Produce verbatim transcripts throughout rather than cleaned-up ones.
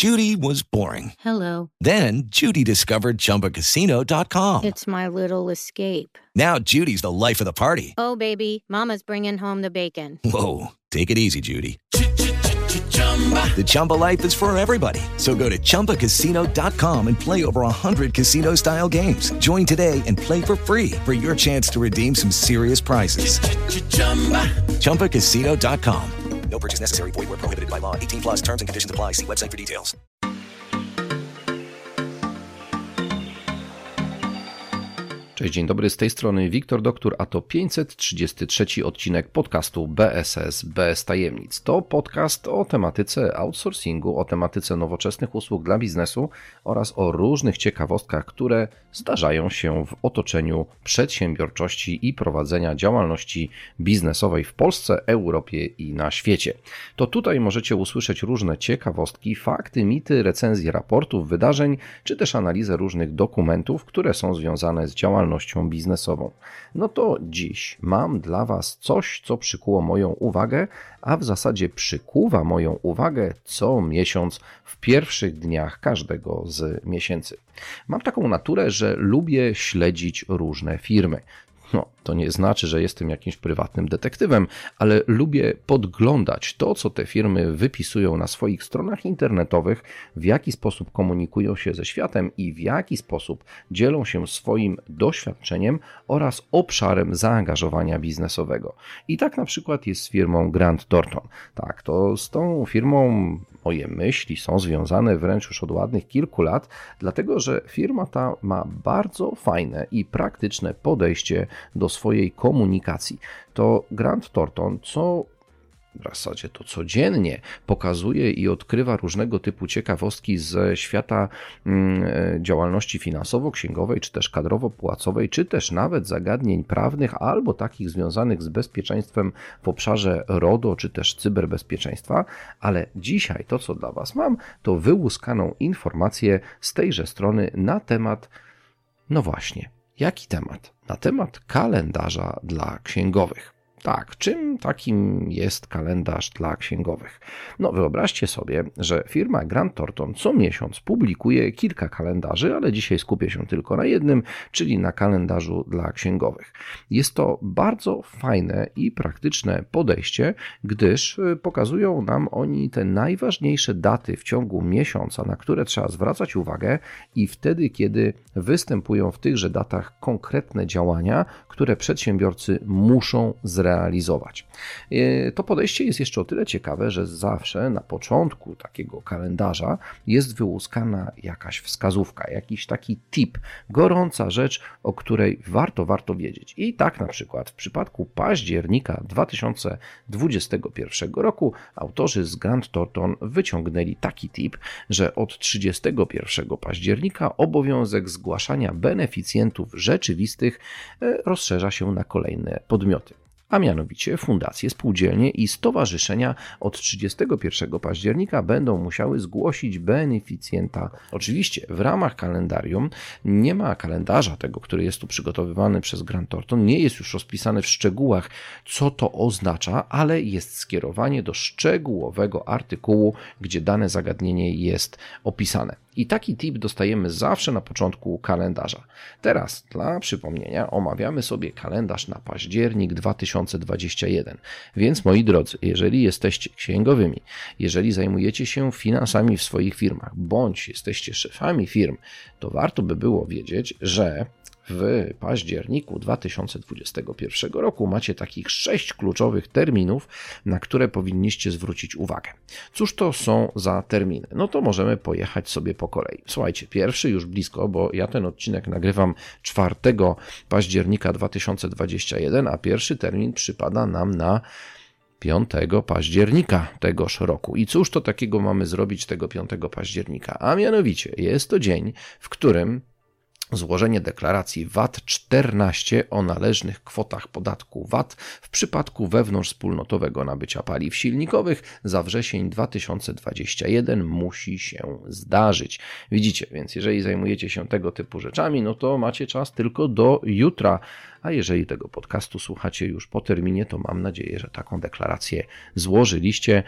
Judy was boring. Hello. Then Judy discovered Chumba Casino dot com. It's my little escape. Now Judy's the life of the party. Oh, baby, mama's bringing home the bacon. Whoa, take it easy, Judy. The Chumba life is for everybody. So go to Chumba Casino dot com and play over one hundred casino-style games. Join today and play for free for your chance to redeem some serious prizes. Chumba Casino dot com. No purchase necessary. Void where prohibited by law. eighteen plus terms and conditions apply. See website for details. Cześć, dzień dobry, z tej strony Wiktor Doktor, a to pięćset trzydziesty trzeci odcinek podcastu B S S bez tajemnic. To podcast o tematyce outsourcingu, o tematyce nowoczesnych usług dla biznesu oraz o różnych ciekawostkach, które zdarzają się w otoczeniu przedsiębiorczości i prowadzenia działalności biznesowej w Polsce, Europie i na świecie. To tutaj możecie usłyszeć różne ciekawostki, fakty, mity, recenzje raportów, wydarzeń, czy też analizę różnych dokumentów, które są związane z działalnością biznesową. No to dziś mam dla Was coś, co przykuło moją uwagę, a w zasadzie przykuwa moją uwagę co miesiąc w pierwszych dniach każdego z miesięcy. Mam taką naturę, że lubię śledzić różne firmy. No, to nie znaczy, że jestem jakimś prywatnym detektywem, ale lubię podglądać to, co te firmy wypisują na swoich stronach internetowych, w jaki sposób komunikują się ze światem i w jaki sposób dzielą się swoim doświadczeniem oraz obszarem zaangażowania biznesowego. I tak na przykład jest z firmą Grant Thornton. Tak, to z tą firmą moje myśli są związane wręcz już od ładnych kilku lat, dlatego że firma ta ma bardzo fajne i praktyczne podejście do swojej komunikacji. To Grant Thornton, co w zasadzie to codziennie pokazuje i odkrywa różnego typu ciekawostki ze świata mm, działalności finansowo-księgowej, czy też kadrowo-płacowej, czy też nawet zagadnień prawnych albo takich związanych z bezpieczeństwem w obszarze RODO, czy też cyberbezpieczeństwa, ale dzisiaj to, co dla Was mam, to wyłuskaną informację z tejże strony na temat, no właśnie, jaki temat? Na temat kalendarza dla księgowych. Tak, czym takim jest kalendarz dla księgowych? No wyobraźcie sobie, że firma Grant Thornton co miesiąc publikuje kilka kalendarzy, ale dzisiaj skupię się tylko na jednym, czyli na kalendarzu dla księgowych. Jest to bardzo fajne i praktyczne podejście, gdyż pokazują nam oni te najważniejsze daty w ciągu miesiąca, na które trzeba zwracać uwagę i wtedy, kiedy występują w tychże datach konkretne działania, które przedsiębiorcy muszą zrealizować. realizować. To podejście jest jeszcze o tyle ciekawe, że zawsze na początku takiego kalendarza jest wyłuskana jakaś wskazówka, jakiś taki tip, gorąca rzecz, o której warto, warto wiedzieć. I tak na przykład w przypadku października dwa tysiące dwudziestego pierwszego roku autorzy z Grant Thornton wyciągnęli taki tip, że od trzydziestego pierwszego października obowiązek zgłaszania beneficjentów rzeczywistych rozszerza się na kolejne podmioty. A mianowicie fundacje, spółdzielnie i stowarzyszenia od trzydziestego pierwszego października będą musiały zgłosić beneficjenta. Oczywiście w ramach kalendarium nie ma kalendarza tego, który jest tu przygotowywany przez Grant Thornton, nie jest już rozpisane w szczegółach, co to oznacza, ale jest skierowanie do szczegółowego artykułu, gdzie dane zagadnienie jest opisane. I taki tip dostajemy zawsze na początku kalendarza. Teraz dla przypomnienia omawiamy sobie kalendarz na październik dwa tysiące dwudziesty pierwszy. Więc moi drodzy, jeżeli jesteście księgowymi, jeżeli zajmujecie się finansami w swoich firmach, bądź jesteście szefami firm, to warto by było wiedzieć, że w październiku dwa tysiące dwudziestego pierwszego roku macie takich sześć kluczowych terminów, na które powinniście zwrócić uwagę. Cóż to są za terminy? No to możemy pojechać sobie po kolei. Słuchajcie, pierwszy już blisko, bo ja ten odcinek nagrywam czwartego października dwa tysiące dwudziestego pierwszego, a pierwszy termin przypada nam na piątego października tegoż roku. I cóż to takiego mamy zrobić tego piątego października? A mianowicie jest to dzień, w którym złożenie deklaracji V A T czternaście o należnych kwotach podatku V A T w przypadku wewnątrzwspólnotowego nabycia paliw silnikowych za wrzesień dwa tysiące dwudziesty pierwszy musi się zdarzyć. Widzicie, więc jeżeli zajmujecie się tego typu rzeczami, no to macie czas tylko do jutra. A jeżeli tego podcastu słuchacie już po terminie, to mam nadzieję, że taką deklarację złożyliście,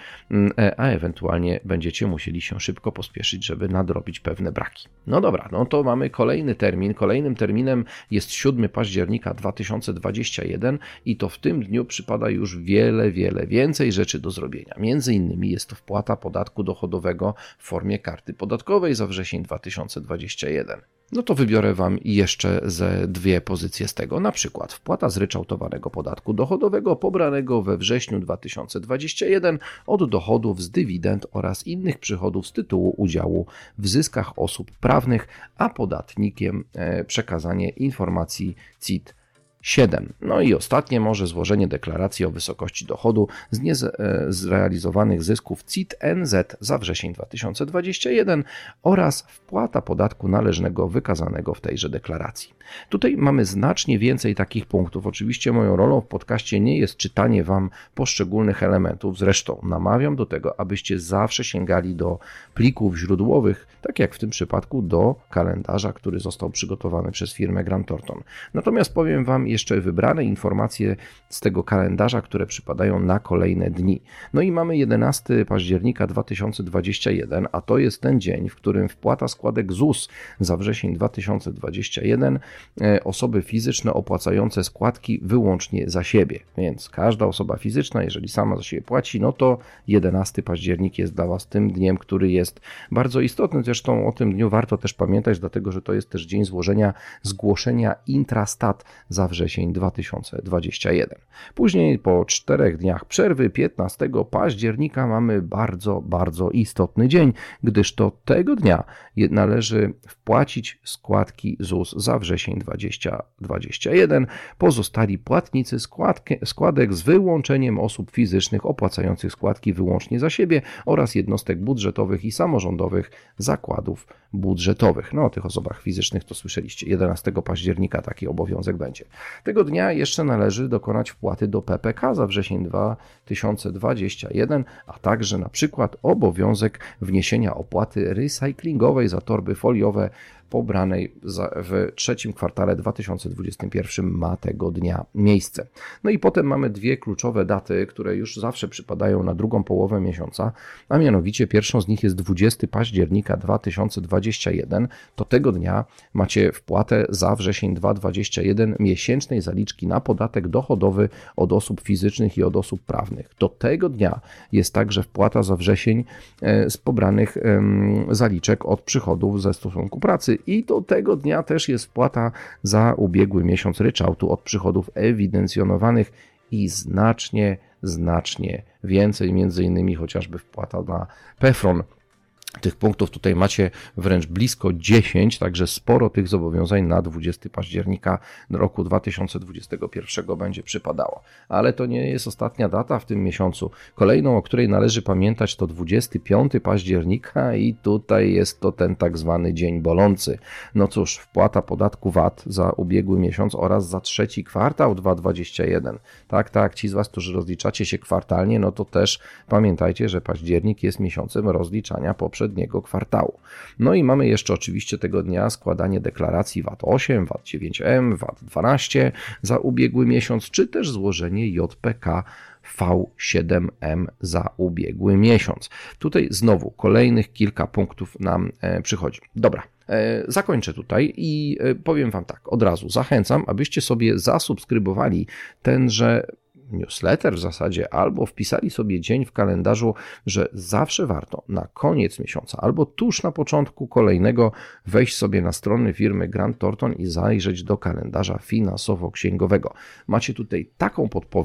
a ewentualnie będziecie musieli się szybko pospieszyć, żeby nadrobić pewne braki. No dobra, no to mamy kolejny termin. Kolejnym terminem jest siódmego października dwa tysiące dwudziesty pierwszy i to w tym dniu przypada już wiele, wiele więcej rzeczy do zrobienia. Między innymi jest to wpłata podatku dochodowego w formie karty podatkowej za wrzesień dwa tysiące dwudziesty pierwszy. No to wybiorę Wam jeszcze ze dwie pozycje z tego. Na przykład wpłata zryczałtowanego podatku dochodowego pobranego we wrześniu dwa tysiące dwudziestym pierwszym od dochodów z dywidend oraz innych przychodów z tytułu udziału w zyskach osób prawnych, a podatnikiem przekazanie informacji C I T siedem. No i ostatnie może złożenie deklaracji o wysokości dochodu z niezrealizowanych zysków C I T N Z za wrzesień dwa tysiące dwudziesty pierwszy oraz wpłata podatku należnego wykazanego w tejże deklaracji. Tutaj mamy znacznie więcej takich punktów. Oczywiście moją rolą w podcaście nie jest czytanie Wam poszczególnych elementów. Zresztą namawiam do tego, abyście zawsze sięgali do plików źródłowych, tak jak w tym przypadku do kalendarza, który został przygotowany przez firmę Grant Thornton. Natomiast powiem Wam jeszcze wybrane informacje z tego kalendarza, które przypadają na kolejne dni. No i mamy jedenastego października dwa tysiące dwudziesty pierwszy, a to jest ten dzień, w którym wpłata składek Z U S za wrzesień dwa tysiące dwudziesty pierwszy osoby fizyczne opłacające składki wyłącznie za siebie. Więc każda osoba fizyczna, jeżeli sama za siebie płaci, no to jedenastego października jest dla Was tym dniem, który jest bardzo istotny. Zresztą o tym dniu warto też pamiętać, dlatego że to jest też dzień złożenia zgłoszenia Intrastat za wrzesień dwa tysiące dwudziesty pierwszy. Później po czterech dniach przerwy, piętnastego października, mamy bardzo, bardzo istotny dzień, gdyż to tego dnia należy wpłacić składki Z U S za wrzesień dwa tysiące dwudziesty pierwszy. Pozostali płatnicy składki, składek z wyłączeniem osób fizycznych opłacających składki wyłącznie za siebie oraz jednostek budżetowych i samorządowych zakładów budżetowych. No o tych osobach fizycznych to słyszeliście. jedenastego października taki obowiązek będzie. Tego dnia jeszcze należy dokonać wpłaty do P P K za wrzesień dwa tysiące dwudziesty pierwszy, a także na przykład obowiązek wniesienia opłaty recyklingowej za torby foliowe pobranej w trzecim kwartale dwa tysiące dwudziestym pierwszym ma tego dnia miejsce. No i potem mamy dwie kluczowe daty, które już zawsze przypadają na drugą połowę miesiąca, a mianowicie pierwszą z nich jest dwudziestego października dwa tysiące dwudziesty pierwszy. To tego dnia macie wpłatę za wrzesień dwa tysiące dwudziesty pierwszy miesięcznej zaliczki na podatek dochodowy od osób fizycznych i od osób prawnych. Do tego dnia jest także wpłata za wrzesień z pobranych zaliczek od przychodów ze stosunku pracy. I do tego dnia też jest wpłata za ubiegły miesiąc ryczałtu od przychodów ewidencjonowanych i znacznie, znacznie więcej, między innymi chociażby wpłata na PEFRON. Tych punktów tutaj macie wręcz blisko dziesięć, także sporo tych zobowiązań na dwudziestego października roku dwa tysiące dwudziestego pierwszego będzie przypadało. Ale to nie jest ostatnia data w tym miesiącu. Kolejną, o której należy pamiętać, to dwudziestego piątego października i tutaj jest to ten tak zwany dzień bolący. No cóż, wpłata podatku V A T za ubiegły miesiąc oraz za trzeci kwartał dwa tysiące dwudziesty pierwszy. Tak, tak, ci z Was, którzy rozliczacie się kwartalnie, no to też pamiętajcie, że październik jest miesiącem rozliczania poprzez poprzedniego kwartału. No i mamy jeszcze oczywiście tego dnia składanie deklaracji V A T osiem, V A T dziewięć M, V A T dwanaście za ubiegły miesiąc, czy też złożenie J P K V siedem M za ubiegły miesiąc. Tutaj znowu kolejnych kilka punktów nam przychodzi. Dobra. Zakończę tutaj i powiem Wam tak, od razu zachęcam, abyście sobie zasubskrybowali tenże newsletter w zasadzie, albo wpisali sobie dzień w kalendarzu, że zawsze warto na koniec miesiąca albo tuż na początku kolejnego wejść sobie na strony firmy Grant Thornton i zajrzeć do kalendarza finansowo-księgowego. Macie tutaj taką podpowiedź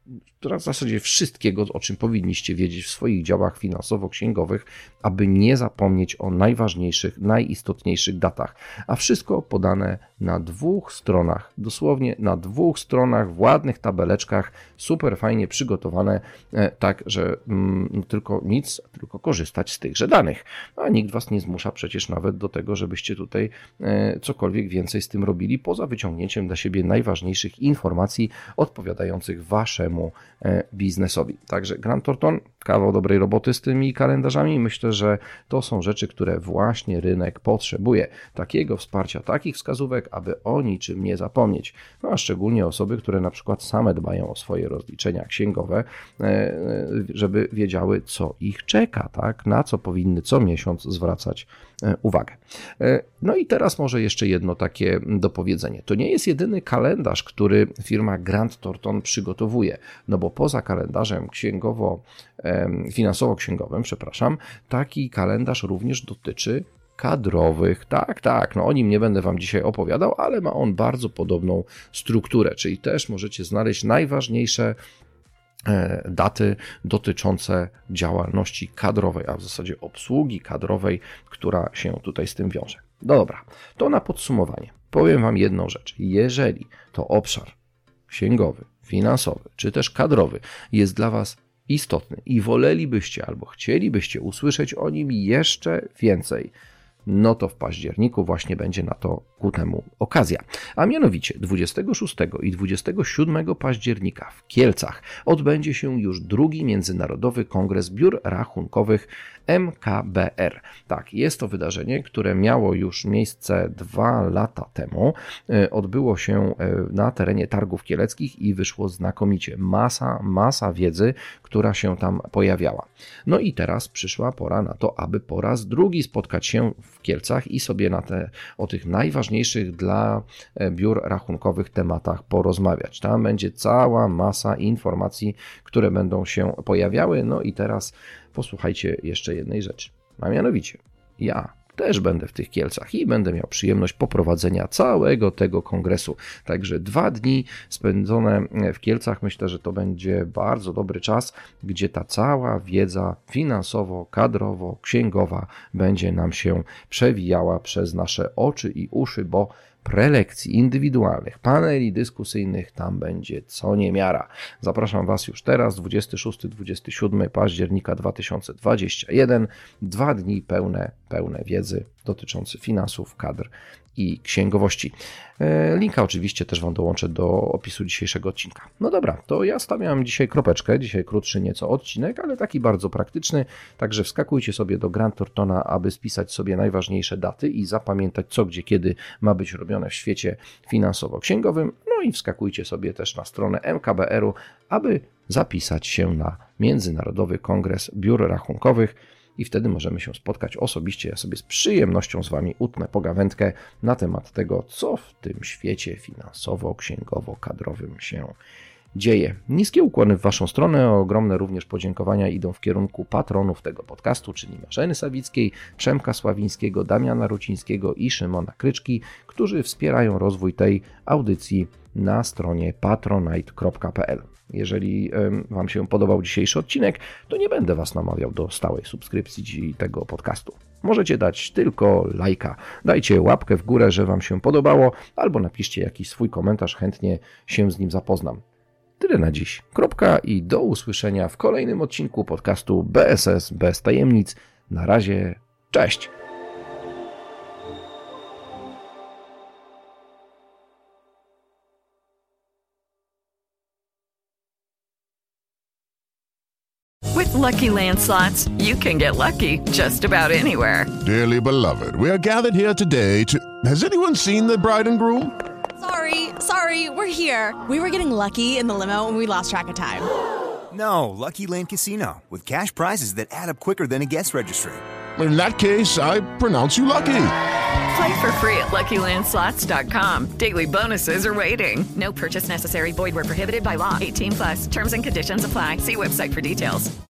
w zasadzie wszystkiego, o czym powinniście wiedzieć w swoich działach finansowo-księgowych, aby nie zapomnieć o najważniejszych, najistotniejszych datach. A wszystko podane na dwóch stronach, dosłownie na dwóch stronach w ładnych tabeleczkach, super fajnie przygotowane, tak, że mm, tylko nic, tylko korzystać z tychże danych. A nikt was nie zmusza przecież nawet do tego, żebyście tutaj e, cokolwiek więcej z tym robili, poza wyciągnięciem dla siebie najważniejszych informacji odpowiadających waszemu e, biznesowi. Także Grant Thornton, kawał dobrej roboty z tymi kalendarzami. Myślę, że to są rzeczy, które właśnie rynek potrzebuje. Takiego wsparcia, takich wskazówek, aby o niczym nie zapomnieć. No a szczególnie osoby, które na przykład same dbają o swoje rozliczenia księgowe, żeby wiedziały, co ich czeka, tak? Na co powinny co miesiąc zwracać uwagę. No i teraz może jeszcze jedno takie dopowiedzenie. To nie jest jedyny kalendarz, który firma Grant Thornton przygotowuje, no bo poza kalendarzem księgowo, finansowo-księgowym, przepraszam, taki kalendarz również dotyczy kadrowych. Tak, tak, no o nim nie będę wam dzisiaj opowiadał, ale ma on bardzo podobną strukturę, czyli też możecie znaleźć najważniejsze daty dotyczące działalności kadrowej, a w zasadzie obsługi kadrowej, która się tutaj z tym wiąże. No dobra, to na podsumowanie. Powiem wam jedną rzecz. Jeżeli to obszar księgowy, finansowy, czy też kadrowy jest dla was istotny i wolelibyście albo chcielibyście usłyszeć o nim jeszcze więcej, no to w październiku właśnie będzie na to ku temu okazja. A mianowicie dwudziestego szóstego i dwudziestego siódmego października w Kielcach odbędzie się już drugi Międzynarodowy Kongres Biur Rachunkowych M K B R. Tak, jest to wydarzenie, które miało już miejsce dwa lata temu. Odbyło się na terenie Targów Kieleckich i wyszło znakomicie. Masa, masa wiedzy, która się tam pojawiała. No i teraz przyszła pora na to, aby po raz drugi spotkać się w Kielcach i sobie na te, o tych najważniejszych dla biur rachunkowych tematach porozmawiać. Tam będzie cała masa informacji, które będą się pojawiały. No i teraz posłuchajcie jeszcze jednej rzeczy. A mianowicie, ja też będę w tych Kielcach i będę miał przyjemność poprowadzenia całego tego kongresu. Także dwa dni spędzone w Kielcach, myślę, że to będzie bardzo dobry czas, gdzie ta cała wiedza finansowo-kadrowo-księgowa będzie nam się przewijała przez nasze oczy i uszy, bo prelekcji indywidualnych, paneli dyskusyjnych tam będzie co niemiara. Zapraszam was już teraz, dwudziestego szóstego do dwudziestego siódmego października dwa tysiące dwudziestego pierwszego. Dwa dni pełne, pełne wiedzy dotyczące finansów, kadr i księgowości. Linka oczywiście też wam dołączę do opisu dzisiejszego odcinka. No dobra, to ja stawiam dzisiaj kropeczkę, dzisiaj krótszy nieco odcinek, ale taki bardzo praktyczny, także wskakujcie sobie do Grant Thorntona, aby spisać sobie najważniejsze daty i zapamiętać co, gdzie, kiedy ma być robione w świecie finansowo-księgowym, no i wskakujcie sobie też na stronę M K B R u, aby zapisać się na Międzynarodowy Kongres Biur Rachunkowych i wtedy możemy się spotkać osobiście. Ja sobie z przyjemnością z wami utnę pogawędkę na temat tego, co w tym świecie finansowo-księgowo-kadrowym się dzieje. Niskie ukłony w waszą stronę, ogromne również podziękowania idą w kierunku patronów tego podcastu, czyli Marzeny Sawickiej, Przemka Sławińskiego, Damiana Rucińskiego i Szymona Kryczki, którzy wspierają rozwój tej audycji na stronie patronite kropka p l. Jeżeli wam się podobał dzisiejszy odcinek, to nie będę was namawiał do stałej subskrypcji tego podcastu. Możecie dać tylko lajka. Dajcie łapkę w górę, że wam się podobało, albo napiszcie jakiś swój komentarz, chętnie się z nim zapoznam. Tyle na dziś. Kropka i do usłyszenia w kolejnym odcinku podcastu B S S bez tajemnic. Na razie, cześć! With Lucky Land Slots, you can get lucky just about anywhere. Dearly beloved, we are gathered here today to... Has anyone seen the bride and groom? Sorry, sorry, we're here. We were getting lucky in the limo and we lost track of time. No, Lucky Land Casino, with cash prizes that add up quicker than a guest registry. In that case, I pronounce you lucky. Play for free at lucky land slots dot com. Daily bonuses are waiting. No purchase necessary. Void where prohibited by law. eighteen plus. Terms and conditions apply. See website for details.